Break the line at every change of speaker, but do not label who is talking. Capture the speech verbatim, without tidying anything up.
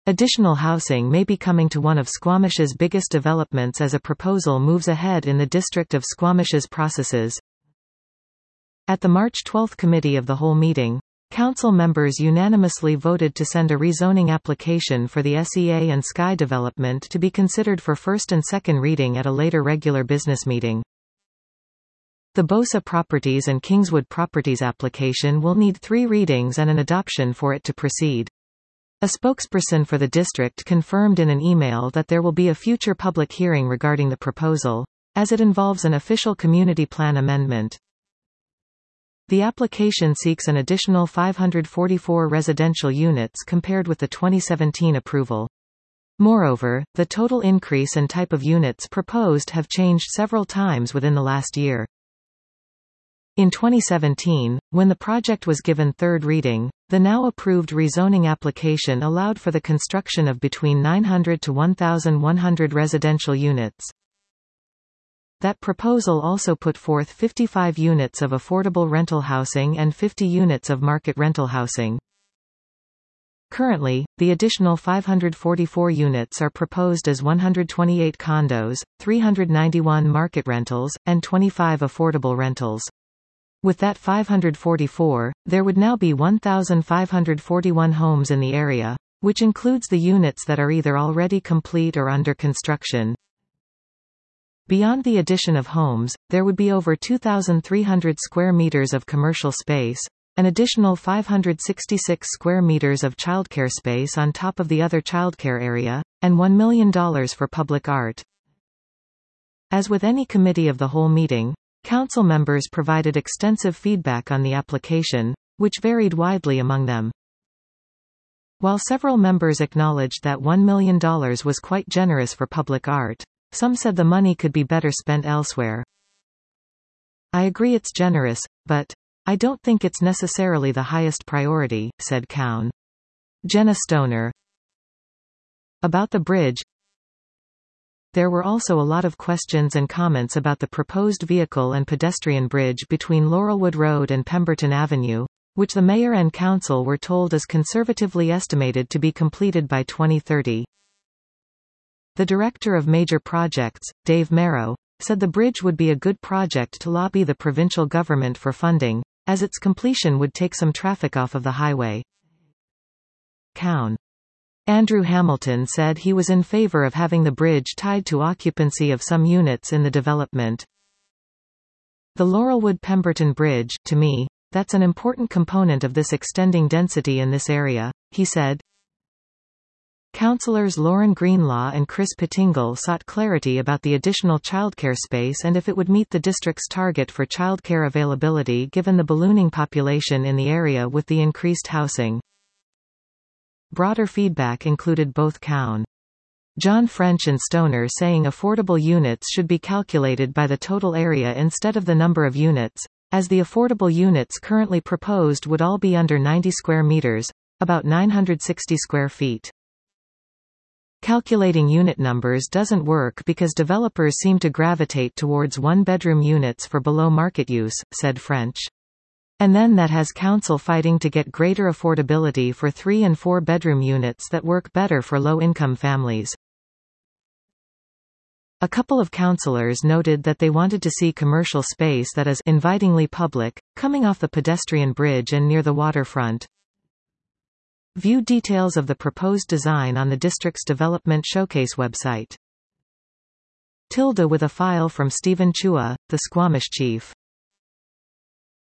Additional housing may be coming to one of Squamish's biggest developments as a proposal moves ahead in the district of Squamish's processes. At the March twelfth Committee of the Whole meeting, Council members unanimously voted to send a rezoning application for the S E A and Sky development to be considered for first and second reading at a later regular business meeting. The Bosa Properties and Kingswood Properties application will need three readings and an adoption for it to proceed. A spokesperson for the district confirmed in an email that there will be a future public hearing regarding the proposal, as it involves an official community plan amendment. The application seeks an additional five hundred forty-four residential units compared with the twenty seventeen approval. Moreover, the total increase and type of units proposed have changed several times within the last year. In twenty seventeen, when the project was given third reading, the now approved rezoning application allowed for the construction of between nine hundred to one thousand one hundred residential units. That proposal also put forth fifty-five units of affordable rental housing and fifty units of market rental housing. Currently, the additional five hundred forty-four units are proposed as one hundred twenty-eight condos, three hundred ninety-one market rentals, and twenty-five affordable rentals. With that five hundred forty-four, there would now be one thousand five hundred forty-one homes in the area, which includes the units that are either already complete or under construction. Beyond the addition of homes, there would be over two thousand three hundred square meters of commercial space, an additional five hundred sixty-six square meters of childcare space on top of the other childcare area, and one million dollars for public art. As with any committee of the whole meeting, Council members provided extensive feedback on the application, which varied widely among them. While several members acknowledged that one million dollars was quite generous for public art, some said the money could be better spent elsewhere. "I agree it's generous, but I don't think it's necessarily the highest priority," said Cowan. Jenna Stoner. About the bridge, there were also a lot of questions and comments about the proposed vehicle and pedestrian bridge between Laurelwood Road and Pemberton Avenue, which the mayor and council were told is conservatively estimated to be completed by twenty thirty. The director of major projects, Dave Merrow, said the bridge would be a good project to lobby the provincial government for funding, as its completion would take some traffic off of the highway. Cowan. Andrew Hamilton said he was in favor of having the bridge tied to occupancy of some units in the development. "The Laurelwood-Pemberton Bridge, to me, that's an important component of this extending density in this area," he said. Councillors Lauren Greenlaw and Chris Pettingle sought clarity about the additional childcare space and if it would meet the district's target for childcare availability given the ballooning population in the area with the increased housing. Broader feedback included both Cowan, John French and Stoner saying affordable units should be calculated by the total area instead of the number of units, as the affordable units currently proposed would all be under ninety square meters, about nine hundred sixty square feet. Calculating unit numbers doesn't work because developers seem to gravitate towards one-bedroom units for below-market use, said French. And then that has council fighting to get greater affordability for three- and four-bedroom units that work better for low-income families. A couple of councillors noted that they wanted to see commercial space that is invitingly public, coming off the pedestrian bridge and near the waterfront. View details of the proposed design on the district's Development Showcase website. Tilda with a file from Stephen Chua, the Squamish chief.